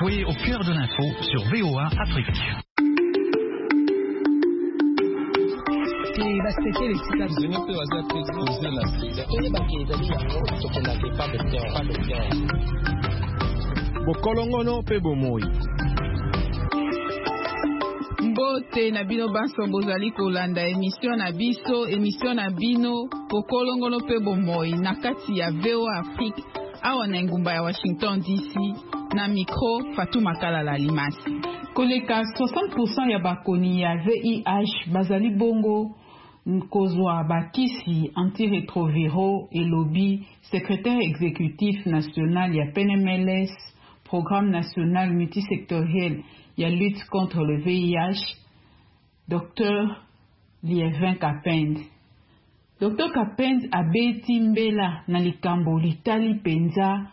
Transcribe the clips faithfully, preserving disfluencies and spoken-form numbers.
envoyé au cœur de l'info sur V O A Afrique. Bokolongono pe bomoi. Mbote na bino banso bozali kolanda émission na biso émission na bino Bokolongono pe bomoi na kati ya V O A Afrique awa na ngumba ya Washington D C na micro Fatuma Kalala Limasi. Koleka soixante pour cent ya bakoni ya V I H bazali bongo nkozwa bakisi antirétroviraux et lobby secrétaire exécutif national ya P N M L S programme national multisectoriel ya lutte contre le V I H Docteur Liévin Kapend. Docteur Kapend abeti mbela na likambo litali penza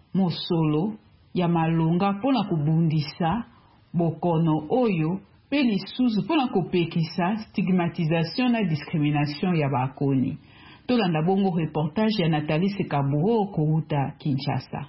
mosolo ya malonga pona kubundisa bokono oyo pe lisusu pona kopekisa stigmatisation na discrimination ya bakoni. Tolanda bongo reportage ya Nathalie Sekaburo kouta Kinshasa.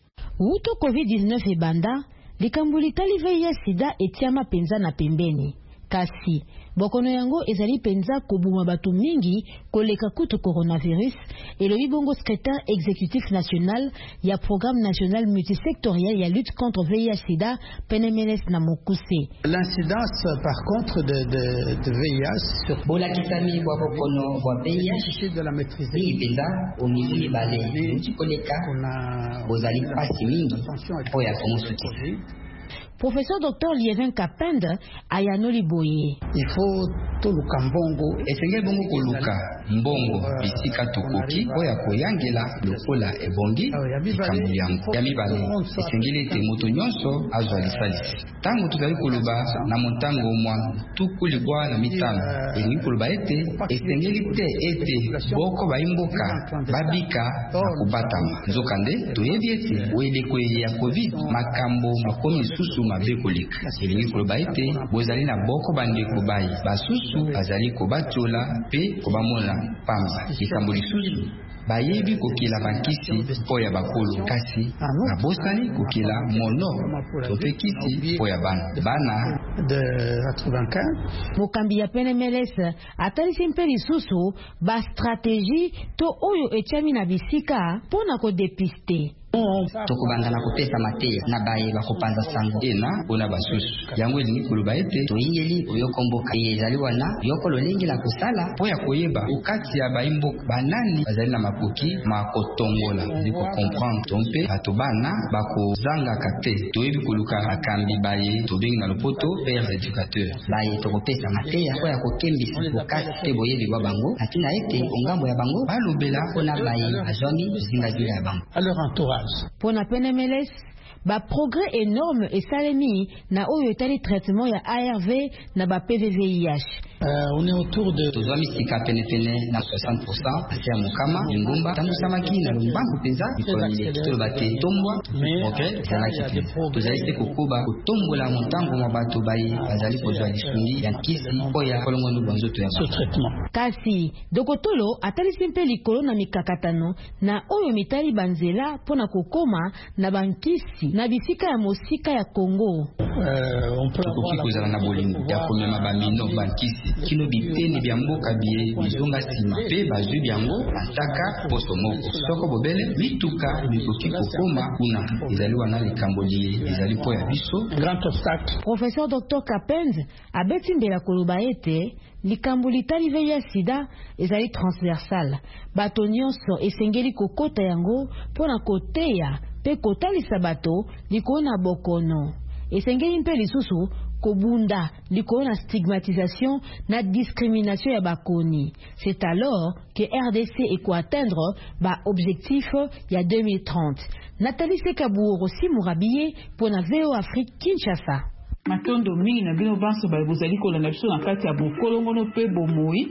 Uto COVID dix-neuf ebanda, likambo litali V I H sida etiama penza na pembeni. Kasi bokono yango ezali penza kobuma batu mingi koleka kutu coronavirus elobi bongo secrétaire exécutif national ya programme national multisectoriel ya lutte contre V I H sida P N M L S na Mokuse. L'incidence par contre de, de, de V I H sur bolakisami kwa bokono wa V I H de la maîtrise ni penza au niveau mibale mukoleka bozali pasi mingi oya komusuti. Professeur Docteur Liévin Kapend ayanoli boye. Il faut toluka mbongo esenge bongo koluka mbongo bisika tokoki oya koyangela lokola ebongi likambo yango ya mibale esengeli ete moto nyonso azwa lisalisi ntango tozali koloba na motango mwa tuku libwa na mitano elingi koloba ete esengeli te ete boko bayimboka babika na kubatama nzokande toyebi ete oyeleko ya covid makambo makomi susu mabe koleka elingi koloba ete bozali na boko bandeko bayi basusu bazali kobatola pe kobamona pamba likambo lisusu bayebi kokila bakisi po ya bakolo kasi babosani kokila mono tope kisi po ya bana bana de quatre-vingt-quinze. Mokambi ya P N M L S atalisi mpe lisusu ba stratégie to oyo etiami na bisika pona ko depiste. Tokubanda na kopesa mateya na baye bakopanza sango ena ona basusu yango elingi koloba ete toyingeli oyokomboka ezali wana yokolo lengi la kosala po ya koyeba okati ya bayimboka banani bazali na makoki makotongola liko comprendre tompe bato bana bakozangaka te toyebi koluka akambi baye tobengi na lopoto pères éducateurs baye tokopesa mateya po ya kokembisa okati te boyebi bwa bango atina ete ongambo ya bango balobela mpona baye azwami zingazila ya bango à leur entourage. Pour na P N M L S, ba progrès énorme et salemi na oyo etali traitement ya A R V na ba P V V I H. Euh, on est autour de tozwami sika penepene na soixante pour cent ase ya mokama ingumba tamusamaki na lombangu mpenza mikolile toloba te tombwa progrès ezalaki te tozali te kokoba kotombola motango mwa bato baye bazali kozwa lisungi ya nkisi mpo ya kolongono banzoto ya ce traitement. Kasi dokotolo atalisi mpe likolo na mikakatano na oyo mitali banzela mpona kokoma na bankisi na bisika ya mosika ya Congo. Euh, on peut tokoki kozala na bolingo ya komema bamino bankisi kino biteni bya mboka biye bizonga nsima mpe bazwi byango antaka poso moko soko bobele mituka mikoki kokoma kuna ezali wana likambo liye ezali po ya biso grand obstacle. Professeur Docteur Kapend abeti mbela koloba ete likambo litali V I H sida ezali transversal bato nyonso esengeli kokota yango mpona koteya pe kotalisa bato likolo na bokono esengeli mpe lisusu kobunda likolo na stigmatisation na discrimination ya bakoni. C'est alors que R D C eko atteindre ba objectif ya deux mille trente. Nathalie Sekaburo Simurabiye pour na V O Afrique Kinshasa. Matondo mingi na bino banso ba bozali kolanda biso na kati ya bokolongono pe bomoi.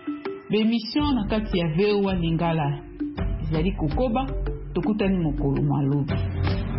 Bemission na kati ya V O A Lingala. Ezali kokoba tokutani mokolo malobi.